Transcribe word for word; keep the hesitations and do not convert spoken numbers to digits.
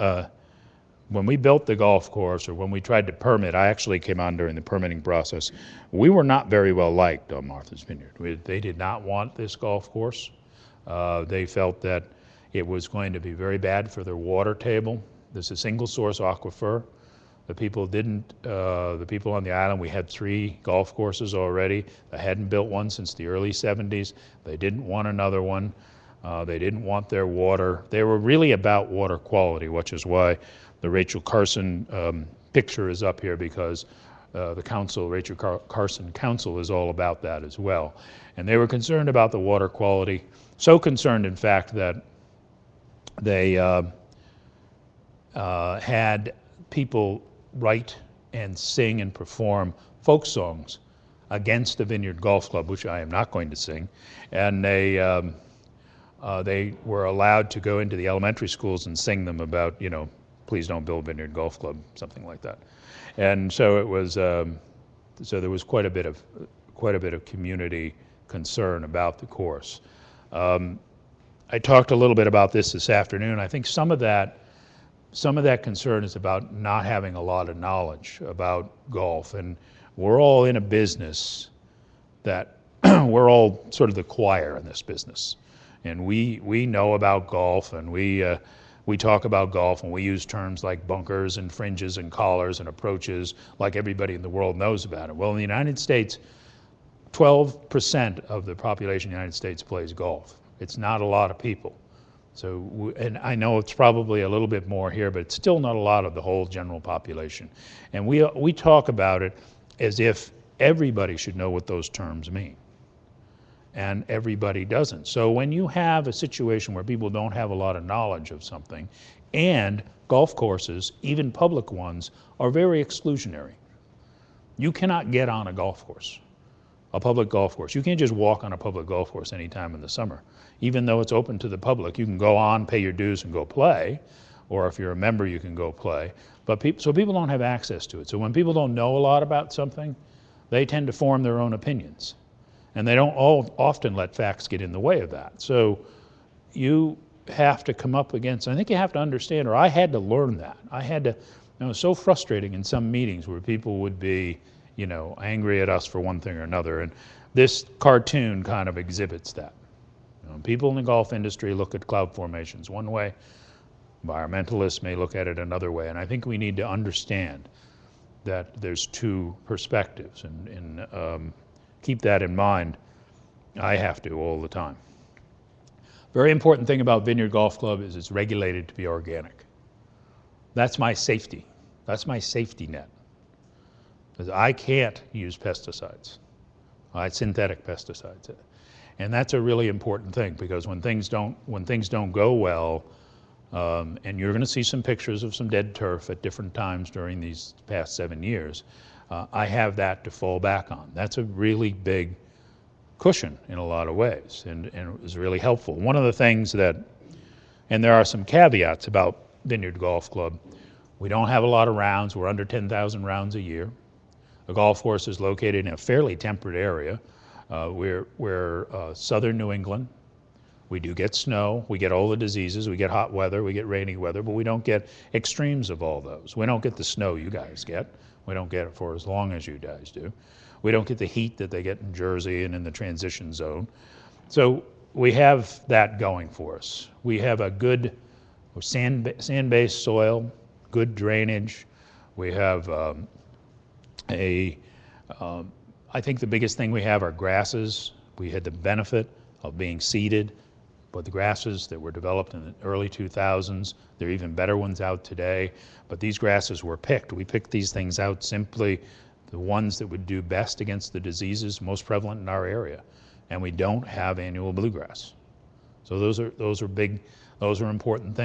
uh, when we built the golf course, or when we tried to permit, I actually came on during the permitting process, we were not very well liked on Martha's Vineyard. We, they did not want this golf course. Uh, they felt that it was going to be very bad for their water table. There's a single source aquifer. The people didn't, uh, the people on the island, we had three golf courses already. They hadn't built one since the early seventies. They didn't want another one. Uh, they didn't want their water. They were really about water quality, which is why the Rachel Carson um, picture is up here, because uh, the council, Rachel Car Carson Council, is all about that as well. And they were concerned about the water quality, so concerned, in fact, that they uh, uh, had people write and sing and perform folk songs against the Vineyard Golf Club, which I am not going to sing. And they, um, uh, they were allowed to go into the elementary schools and sing them about, you know, please don't build Vineyard Golf Club, something like that. And so it was, um, so there was quite a bit of, quite a bit of community concern about the course. Um, I talked a little bit about this this afternoon. I think some of that Some of that concern is about not having a lot of knowledge about golf. And we're all in a business that we're all sort of the choir in this business. And we, we know about golf, and we, uh, we talk about golf, and we use terms like bunkers and fringes and collars and approaches like everybody in the world knows about it. Well, in the United States, twelve percent of the population of the United States plays golf. It's not a lot of people. So, and I know it's probably a little bit more here, but it's still not a lot of the whole general population. And we, we talk about it as if everybody should know what those terms mean. And everybody doesn't. So when you have a situation where people don't have a lot of knowledge of something, and golf courses, even public ones, are very exclusionary. You cannot get on a golf course, a public golf course. You can't just walk on a public golf course anytime in the summer. Even though it's open to the public, you can go on, pay your dues, and go play. Or if you're a member, you can go play. But people, so people don't have access to it. So when people don't know a lot about something, they tend to form their own opinions. And they don't all, often let facts get in the way of that. So you have to come up against, I think you have to understand, or I had to learn that. I had to, you know, it was so frustrating in some meetings where people would be, you know, angry at us for one thing or another. And this cartoon kind of exhibits that. You know, people in the golf industry look at cloud formations one way. Environmentalists may look at it another way. And I think we need to understand that there's two perspectives, and, and um, keep that in mind. I have to all the time. Very important thing about Vineyard Golf Club is it's regulated to be organic. That's my safety. That's my safety net. Because I can't use pesticides, uh, synthetic pesticides. And that's a really important thing, because when things don't, when things don't go well, um, and you're going to see some pictures of some dead turf at different times during these past seven years, uh, I have that to fall back on. That's a really big cushion in a lot of ways, and, and it was really helpful. One of the things that, and there are some caveats about Vineyard Golf Club, we don't have a lot of rounds. We're under ten thousand rounds a year. The golf course is located in a fairly temperate area. Uh, we're we're uh, southern New England. We do get snow. We get all the diseases. We get hot weather. We get rainy weather, but we don't get extremes of all those. We don't get the snow you guys get. We don't get it for as long as you guys do. We don't get the heat that they get in Jersey and in the transition zone. So we have that going for us. We have a good sand, sand-based soil, good drainage. We have um, a, um, I think the biggest thing we have are grasses. We had the benefit of being seeded, but the grasses that were developed in the early two thousands, there are even better ones out today, but these grasses were picked. We picked these things out simply, the ones that would do best against the diseases most prevalent in our area. And we don't have annual bluegrass. So those are, those are big, those are important things.